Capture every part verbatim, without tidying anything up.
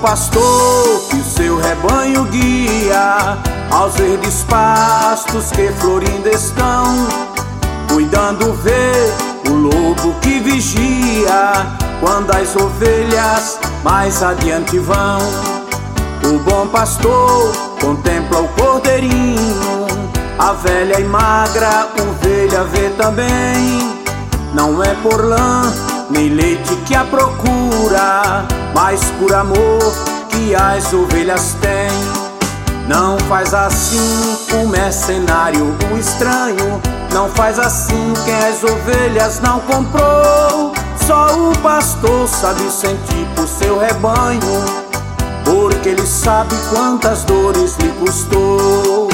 pastor que o seu rebanho guia aos verdes pastos que florindo estão, cuidando vê o lobo que vigia quando as ovelhas mais adiante vão. O bom pastor contempla o cordeirinho, a velha e magra ovelha vê também. Não é por lã nem leite que a procura, mas por amor que as ovelhas têm. Não faz assim o mercenário, o estranho, não faz assim quem as ovelhas não comprou. Só o pastor sabe sentir por seu rebanho, porque ele sabe quantas dores lhe custou.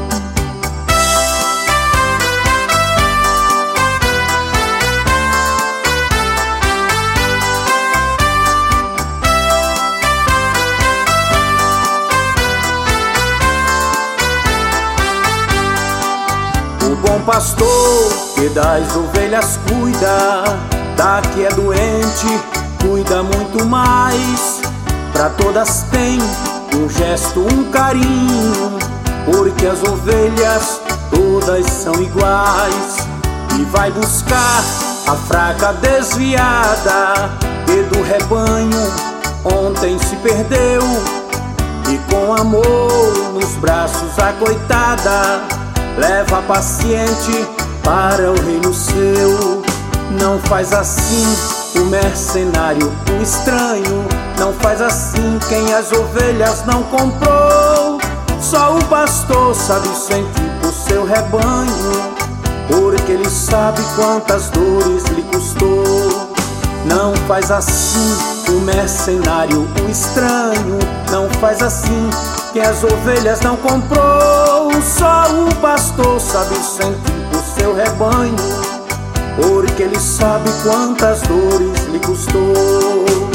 O bom pastor que das ovelhas cuida, da que é doente cuida muito mais. Pra todas tem um gesto, um carinho, porque as ovelhas todas são iguais. E vai buscar a fraca desviada, que do rebanho ontem se perdeu, e com amor nos braços a coitada leva paciente para o reino seu. Não faz assim o mercenário, o estranho, não faz assim quem as ovelhas não comprou. Só o pastor sabe sentir por seu rebanho, porque ele sabe quantas dores lhe custou. Não faz assim o mercenário, o estranho, não faz assim quem as ovelhas não comprou. Só o pastor sabe sentir por seu rebanho, porque ele sabe quantas dores lhe custou.